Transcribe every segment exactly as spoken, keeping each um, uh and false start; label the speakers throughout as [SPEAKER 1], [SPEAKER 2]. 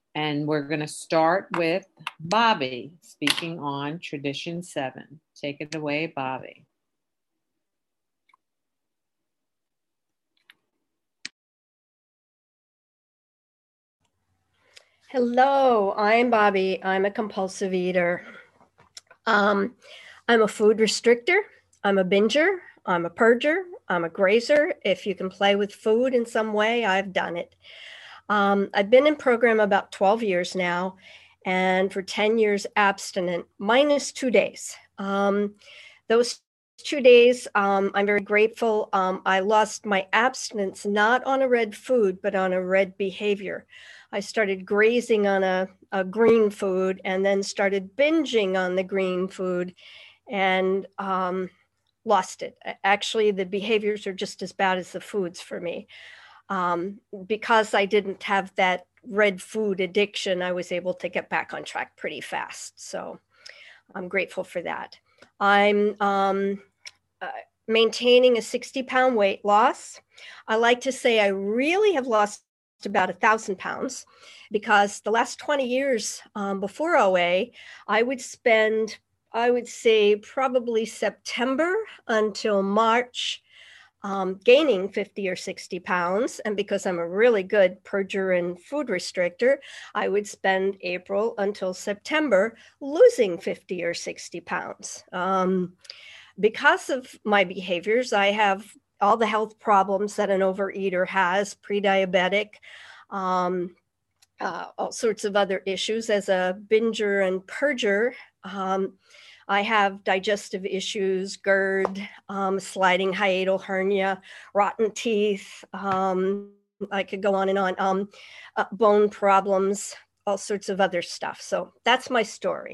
[SPEAKER 1] And we're going to start with Bobby speaking on Tradition seven. Take it away, Bobby.
[SPEAKER 2] Hello, I'm Bobby. I'm a compulsive eater. Um, I'm a food restrictor. I'm a binger. I'm a purger. I'm a grazer. If you can play with food in some way, I've done it. Um, I've been in program about twelve years now, and for ten years abstinent, minus two days. Um, those two days, um, I'm very grateful. Um, I lost my abstinence not on a red food, but on a red behavior. I started grazing on a, a green food and then started binging on the green food and um, lost it. Actually, the behaviors are just as bad as the foods for me. Um, because I didn't have that red food addiction, I was able to get back on track pretty fast. So I'm grateful for that. I'm um, uh, maintaining a sixty pound weight loss. I like to say I really have lost about a thousand pounds because the last twenty years um, before O A, I would spend, I would say probably September until March um, gaining fifty or sixty pounds. And because I'm a really good purger and food restrictor, I would spend April until September losing fifty or sixty pounds. Um, because of my behaviors, I have all the health problems that an overeater has, pre-diabetic, um, uh, all sorts of other issues. As a binger and purger, um, I have digestive issues, GERD, um, sliding hiatal hernia, rotten teeth. Um, I could go on and on. Um, uh, bone problems, all sorts of other stuff. So that's my story.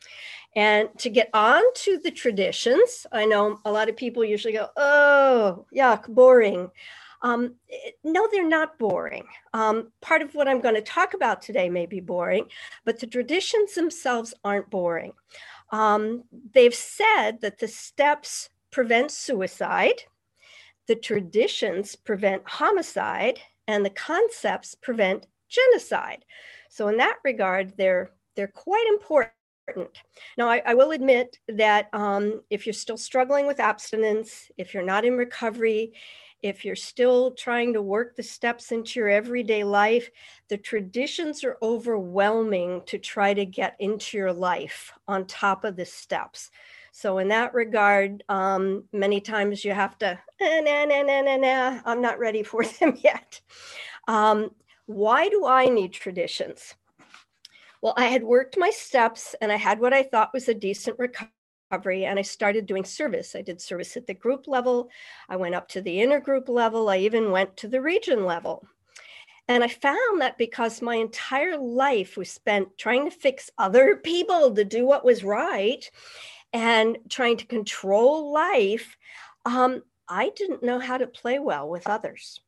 [SPEAKER 2] And to get on to the traditions, I know a lot of people usually go, oh, yuck, boring. Um, no, they're not boring. Um, part of what I'm going to talk about today may be boring, but the traditions themselves aren't boring. Um, they've said that the steps prevent suicide, the traditions prevent homicide, and the concepts prevent genocide. So in that regard, they're they're quite important. Now, I, I will admit that um, if you're still struggling with abstinence, if you're not in recovery, if you're still trying to work the steps into your everyday life, the traditions are overwhelming to try to get into your life on top of the steps. So in that regard, um, many times you have to, eh, nah, nah, nah, nah, nah, I'm not ready for them yet. Um, why do I need traditions? Well, I had worked my steps and I had what I thought was a decent recovery, and I started doing service. I did service at the group level. I went up to the intergroup level. I even went to the region level. And I found that because my entire life was spent trying to fix other people to do what was right and trying to control life, um, I didn't know how to play well with others.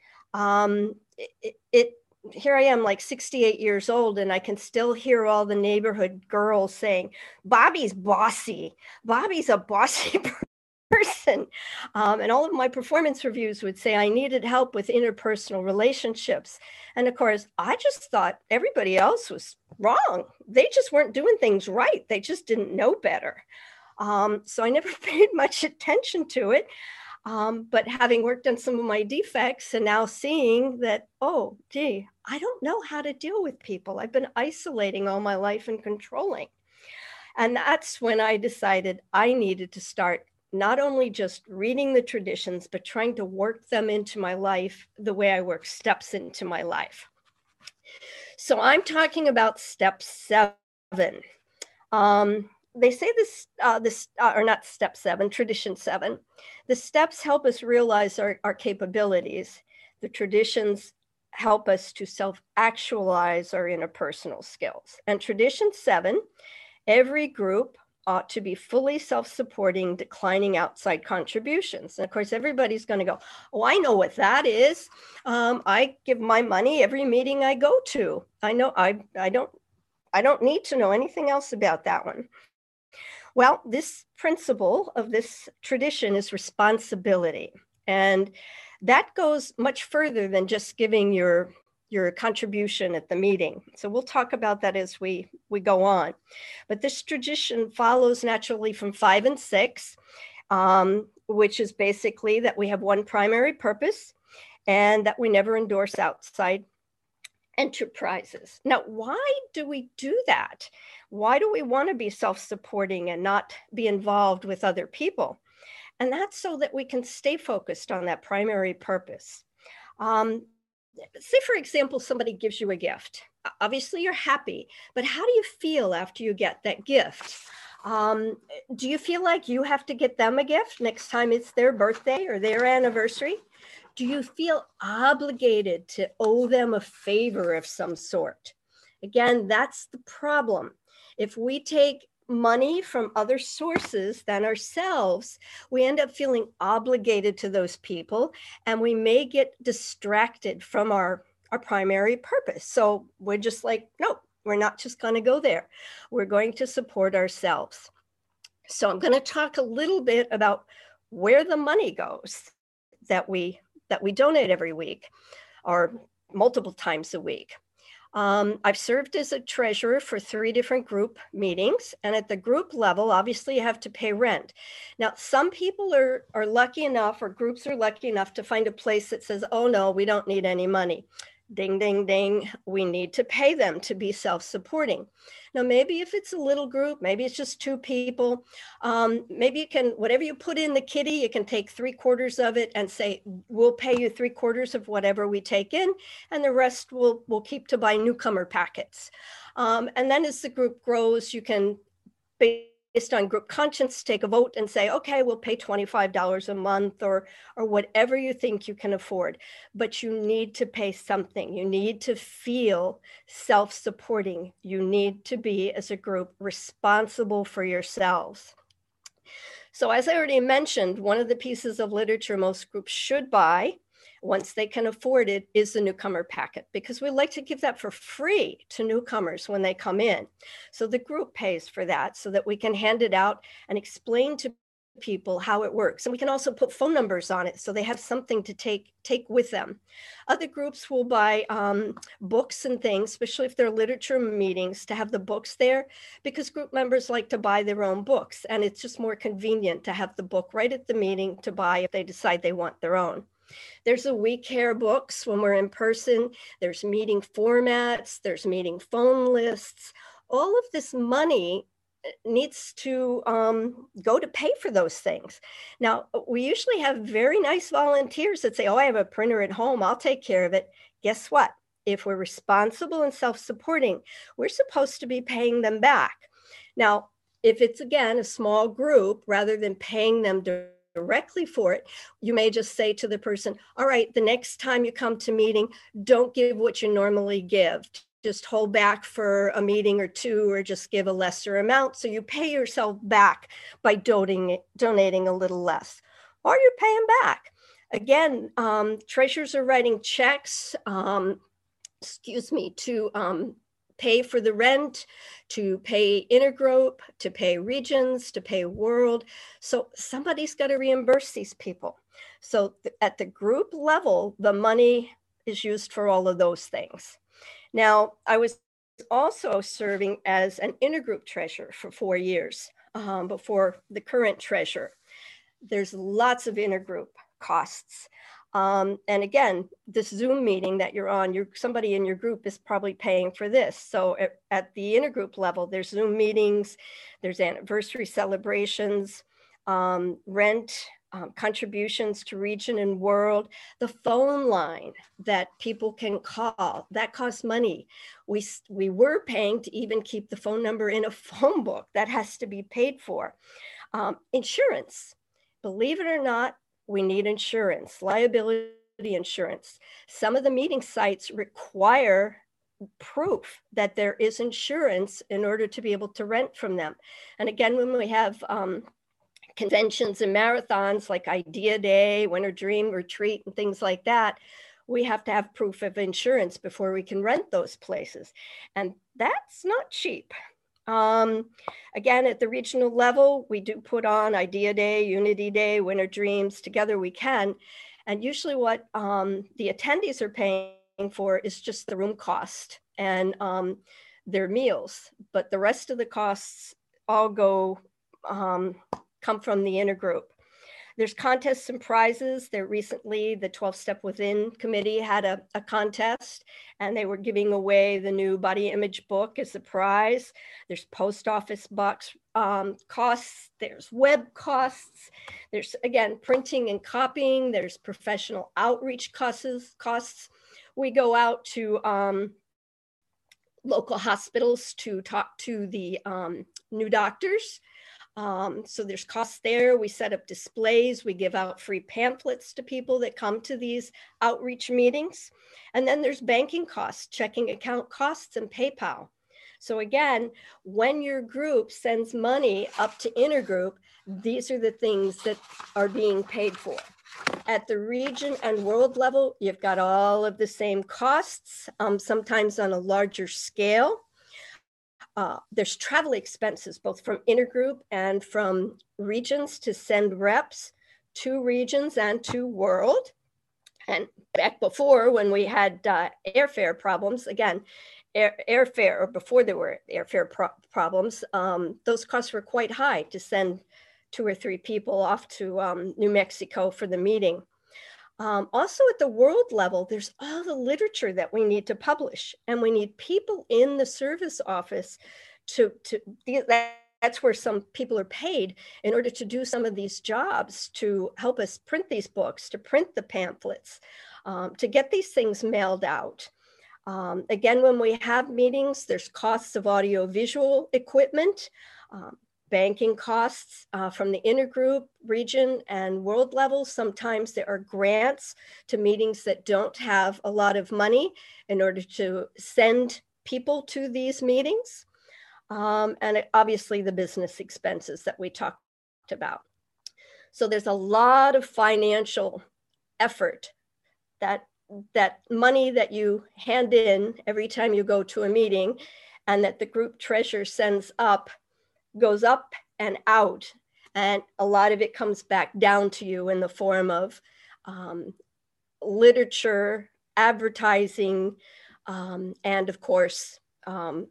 [SPEAKER 2] Um, it, it here I am, like sixty-eight years old, and I can still hear all the neighborhood girls saying, Bobby's bossy. Bobby's a bossy person. Um, and all of my performance reviews would say I needed help with interpersonal relationships. And of course, I just thought everybody else was wrong. They just weren't doing things right. They just didn't know better. Um, so I never paid much attention to it. Um, but having worked on some of my defects and now seeing that, oh, gee, I don't know how to deal with people. I've been isolating all my life and controlling. And that's when I decided I needed to start not only just reading the traditions, but trying to work them into my life the way I work steps into my life. So I'm talking about step seven. Um, they say this, uh, this uh, or not step seven, tradition seven. The steps help us realize our, our capabilities. The traditions help us to self-actualize our interpersonal skills. And tradition seven, every group ought to be fully self-supporting, declining outside contributions. And of course, everybody's going to go, oh, I know what that is. Um, I give my money every meeting I go to. I know I, I don't, I don't need to know anything else about that one. Well, this principle of this tradition is responsibility. And that goes much further than just giving your your contribution at the meeting. So we'll talk about that as we, we go on. But this tradition follows naturally from five and six, um, which is basically that we have one primary purpose and that we never endorse outside enterprises. Now, why do we do that? Why do we want to be self-supporting and not be involved with other people? And that's so that we can stay focused on that primary purpose. Um, say, for example, somebody gives you a gift. Obviously, you're happy, but how do you feel after you get that gift? Um, do you feel like you have to get them a gift next time it's their birthday or their anniversary? Do you feel obligated to owe them a favor of some sort? Again, that's the problem. If we take money from other sources than ourselves, we end up feeling obligated to those people, and we may get distracted from our, our primary purpose. So we're just like, nope, we're not just going to go there. We're going to support ourselves. So I'm going to talk a little bit about where the money goes that we that we donate every week or multiple times a week. Um, I've served as a treasurer for three different group meetings. And at the group level, obviously you have to pay rent. Now, some people are, are lucky enough, or groups are lucky enough to find a place that says, oh no, we don't need any money. Ding, ding, ding, we need to pay them to be self-supporting. Now, maybe if it's a little group, maybe it's just two people, um, maybe you can, whatever you put in the kitty, you can take three quarters of it and say, we'll pay you three quarters of whatever we take in, and the rest we'll, we'll keep to buy newcomer packets. Um, and then as the group grows, you can, based on group conscience, take a vote and say, okay, we'll pay twenty-five dollars a month or, or whatever you think you can afford. But you need to pay something. You need to feel self-supporting. You need to be, as a group, responsible for yourselves. So as I already mentioned, one of the pieces of literature most groups should buy, once they can afford it, is the newcomer packet, because we like to give that for free to newcomers when they come in. So the group pays for that so that we can hand it out and explain to people how it works. And we can also put phone numbers on it so they have something to take, take with them. Other groups will buy um, books and things, especially if they're literature meetings, to have the books there, because group members like to buy their own books. And it's just more convenient to have the book right at the meeting to buy if they decide they want their own. There's a We Care books when we're in person. There's meeting formats. There's meeting phone lists. All of this money needs to um, go to pay for those things. Now, we usually have very nice volunteers that say, oh, I have a printer at home, I'll take care of it. Guess what? If we're responsible and self-supporting, we're supposed to be paying them back. Now, if it's, again, a small group, rather than paying them to directly for it, you may just say to the person, all right, the next time you come to meeting, don't give what you normally give. Just hold back for a meeting or two, or just give a lesser amount. So you pay yourself back by donating, donating a little less, or you're paying back. Again, um, treasurers are writing checks, um, excuse me, to um, pay for the rent, to pay intergroup, to pay regions, to pay world. So somebody's got to reimburse these people. So th- at the group level, the money is used for all of those things. Now, I was also serving as an intergroup treasurer for four years um, before the current treasurer. There's lots of intergroup costs. Um, and again, this Zoom meeting that you're on, you're, somebody in your group is probably paying for this. So at, at the intergroup level, there's Zoom meetings, there's anniversary celebrations, um, rent, um, contributions to region and world, the phone line that people can call, that costs money. We, we were paying to even keep the phone number in a phone book. That has to be paid for. Um, insurance, believe it or not, we need insurance, liability insurance. Some of the meeting sites require proof that there is insurance in order to be able to rent from them. And again, when we have um, conventions and marathons like Idea Day, Winter Dream Retreat, and things like that, we have to have proof of insurance before we can rent those places. And that's not cheap. Um, again, at the regional level, we do put on Idea Day, Unity Day, Winter Dreams, Together We Can. And usually what um, the attendees are paying for is just the room cost and um, their meals, but the rest of the costs all go um, come from the intergroup. There's contests and prizes. There recently, the twelve Step Within committee had a, a contest, and they were giving away the new body image book as a prize. There's post office box um, costs. There's web costs. There's, again, printing and copying. There's professional outreach costs. costs. We go out to um, local hospitals to talk to the um, new doctors. Um, so there's costs there. We set up displays. We give out free pamphlets to people that come to these outreach meetings. And then there's banking costs, checking account costs, and PayPal. So again, when your group sends money up to intergroup, these are the things that are being paid for. At the region and world level, you've got all of the same costs, um, sometimes on a larger scale. Uh, there's travel expenses, both from intergroup and from regions to send reps to regions and to world. And back before, when we had uh, airfare problems, again, air, airfare, or before there were airfare pro problems, um, those costs were quite high to send two or three people off to um, New Mexico for the meeting. Um, also at the world level, there's all the literature that we need to publish, and we need people in the service office to, to that, that's where some people are paid in order to do some of these jobs, to help us print these books, to print the pamphlets, um, to get these things mailed out. Um, again, when we have meetings, there's costs of audiovisual equipment, um, banking costs uh, from the intergroup, region, and world level. Sometimes there are grants to meetings that don't have a lot of money in order to send people to these meetings. Um, and it, obviously the business expenses that we talked about. So there's a lot of financial effort, that, that money that you hand in every time you go to a meeting and that the group treasurer sends up goes up and out, and a lot of it comes back down to you in the form of um, literature, advertising, um, and of course, um,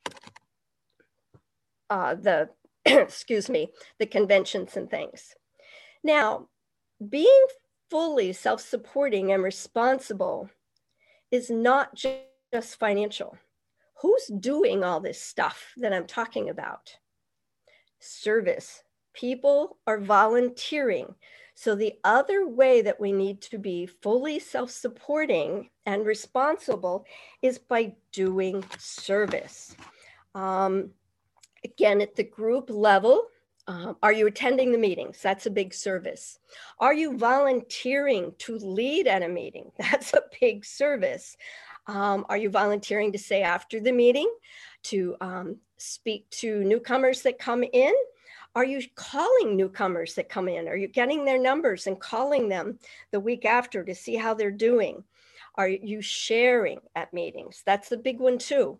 [SPEAKER 2] uh, the, excuse me, the conventions and things. Now, being fully self-supporting and responsible is not just financial. Who's doing all this stuff that I'm talking about? Service. People are volunteering. So the other way that we need to be fully self-supporting and responsible is by doing service. Um, again, at the group level, um, are you attending the meetings? That's a big service. Are you volunteering to lead at a meeting? That's a big service. Um, are you volunteering to say after the meeting, to um, speak to newcomers that come in? Are you calling newcomers that come in? Are you getting their numbers and calling them the week after to see how they're doing? Are you sharing at meetings? That's a big one too.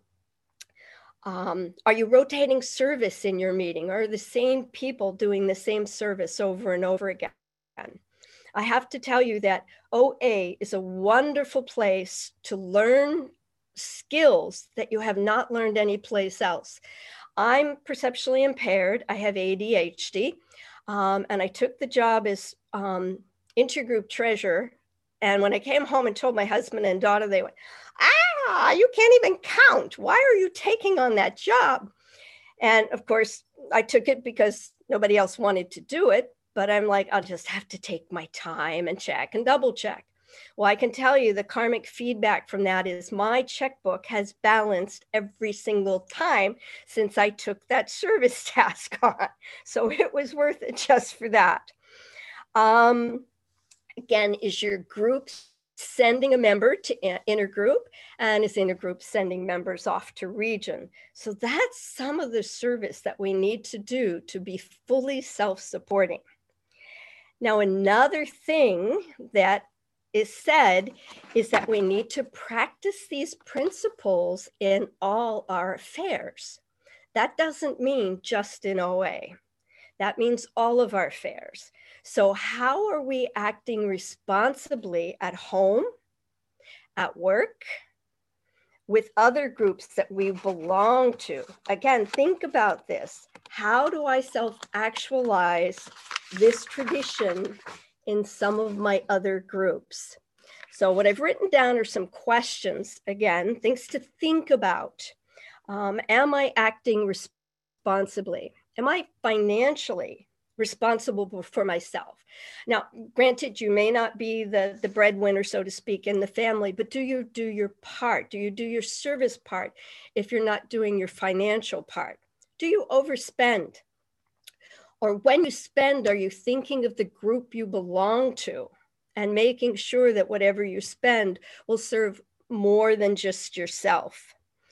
[SPEAKER 2] Um, are you rotating service in your meeting? Or are the same people doing the same service over and over again? I have to tell you that O A is a wonderful place to learn skills that you have not learned anyplace else. I'm perceptually impaired. I have A D H D, um, and I took the job as um, intergroup treasurer. And when I came home and told my husband and daughter, they went, ah, you can't even count. Why are you taking on that job? And of course, I took it because nobody else wanted to do it. But I'm like, I'll just have to take my time and check and double check. Well, I can tell you the karmic feedback from that is my checkbook has balanced every single time since I took that service task on. So it was worth it just for that. Um, again, is your group sending a member to intergroup, and is intergroup sending members off to region? So that's some of the service that we need to do to be fully self-supporting. Now, another thing that is said is that we need to practice these principles in all our affairs. That doesn't mean just in O A. That means all of our affairs. So how are we acting responsibly at home, at work, with other groups that we belong to. Again, think about this. How do I self-actualize this tradition in some of my other groups? So what I've written down are some questions, again, things to think about. Um, am I acting responsibly? Am I financially responsible for myself? Now, granted, you may not be the, the breadwinner, so to speak, in the family, but do you do your part? Do you do your service part if you're not doing your financial part? Do you overspend? Or when you spend, are you thinking of the group you belong to and making sure that whatever you spend will serve more than just yourself?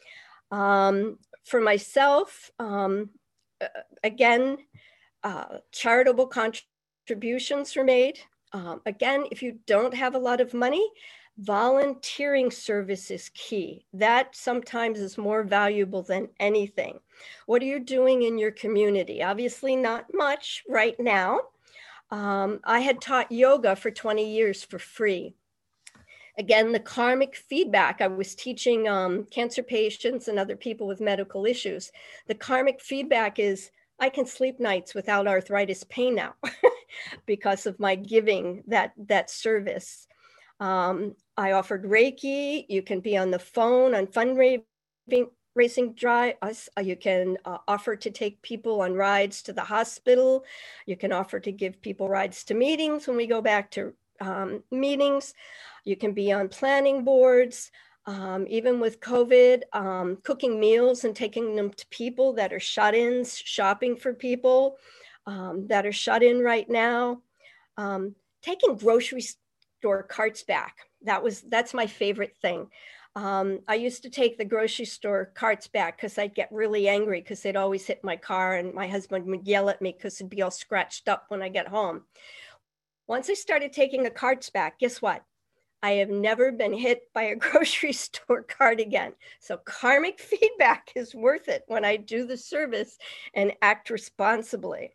[SPEAKER 2] Um, for myself, um, again, uh, charitable contributions were made. Um, again, if you don't have a lot of money, volunteering service is key. That sometimes is more valuable than anything. What are you doing in your community? Obviously not much right now. Um, I had taught yoga for twenty years for free. Again, the karmic feedback, I was teaching um, cancer patients and other people with medical issues. The karmic feedback is, I can sleep nights without arthritis pain now because of my giving that, that service. Um, I offered Reiki. You can be on the phone on fundraising drive. You can uh, offer to take people on rides to the hospital. You can offer to give people rides to meetings when we go back to um, meetings. You can be on planning boards. Um, even with COVID, um, cooking meals and taking them to people that are shut-ins, shopping for people um, that are shut in right now. Um, taking grocery store carts back. That was, that's my favorite thing. Um, I used to take the grocery store carts back because I'd get really angry because they'd always hit my car and my husband would yell at me because it'd be all scratched up when I get home. Once I started taking the carts back, guess what? I have never been hit by a grocery store cart again. So karmic feedback is worth it when I do the service and act responsibly.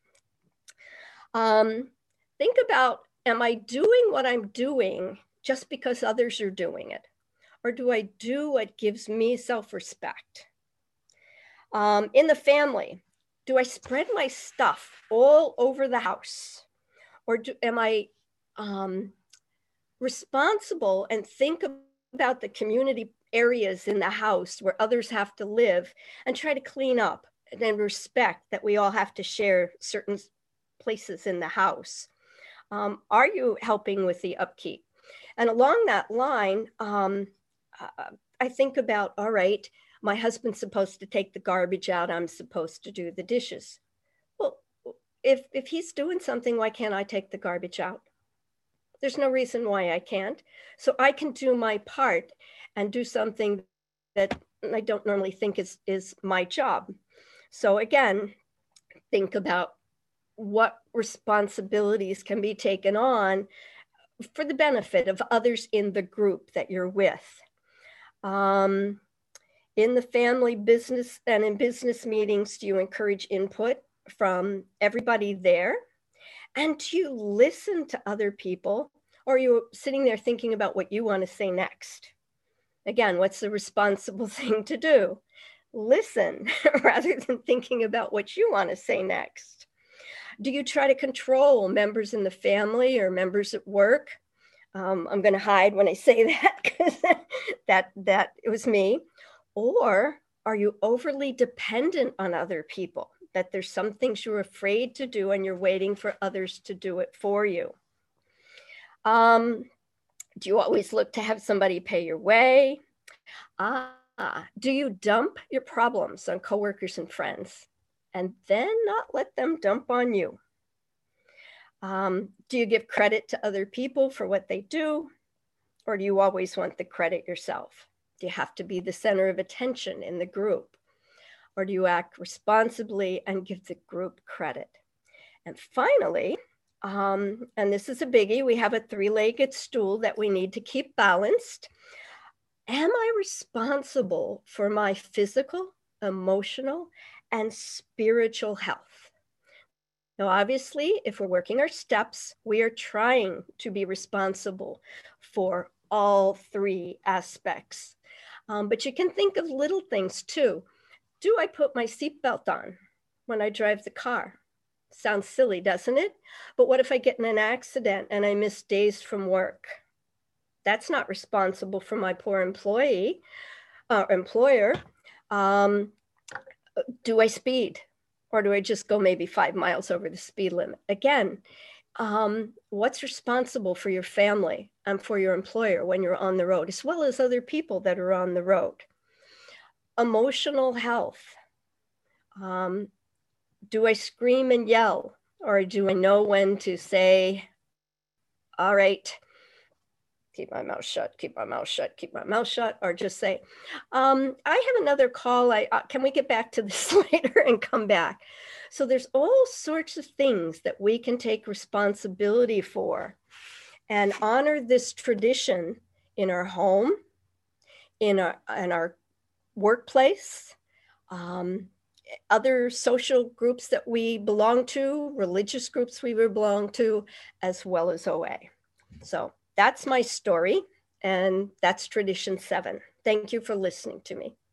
[SPEAKER 2] Um, think about, am I doing what I'm doing just because others are doing it? Or do I do what gives me self-respect? Um, in the family, do I spread my stuff all over the house? Or do, am I um, responsible and think about the community areas in the house where others have to live and try to clean up and then respect that we all have to share certain places in the house? Um, are you helping with the upkeep? And along that line, um, uh, I think about, all right, my husband's supposed to take the garbage out. I'm supposed to do the dishes. Well, if, if he's doing something, why can't I take the garbage out? There's no reason why I can't. So I can do my part and do something that I don't normally think is, is my job. So again, think about what responsibilities can be taken on for the benefit of others in the group that you're with. Um, in the family business and in business meetings, do you encourage input from everybody there? And do you listen to other people, or are you sitting there thinking about what you want to say next? Again, what's the responsible thing to do? Listen rather than thinking about what you want to say next. Do you try to control members in the family or members at work? Um, I'm going to hide when I say that because that, that it was me. Or are you overly dependent on other people? That there's some things you're afraid to do and you're waiting for others to do it for you. Um, do you always look to have somebody pay your way? Ah, do you dump your problems on coworkers and friends and then not let them dump on you? Um, do you give credit to other people for what they do? Or do you always want the credit yourself? Do you have to be the center of attention in the group? Or do you act responsibly and give the group credit? And finally, um, and this is a biggie, we have a three-legged stool that we need to keep balanced. Am I responsible for my physical, emotional, and spiritual health? Now, obviously, if we're working our steps, we are trying to be responsible for all three aspects. Um, but you can think of little things too. Do I put my seatbelt on when I drive the car? Sounds silly, doesn't it? But what if I get in an accident and I miss days from work? That's not responsible for my poor employee or uh, employer. Um, do I speed? Or do I just go maybe five miles over the speed limit? Again, um, what's responsible for your family and for your employer when you're on the road, as well as other people that are on the road? Emotional health. Um, do I scream and yell? Or do I know when to say, all right, keep my mouth shut, keep my mouth shut, keep my mouth shut, or just say, um, I have another call. I uh, can we get back to this later and come back? So there's all sorts of things that we can take responsibility for and honor this tradition in our home, in our, in our workplace, um, other social groups that we belong to, religious groups we belong to, as well as O A. So that's my story, and that's tradition seven. Thank you for listening to me.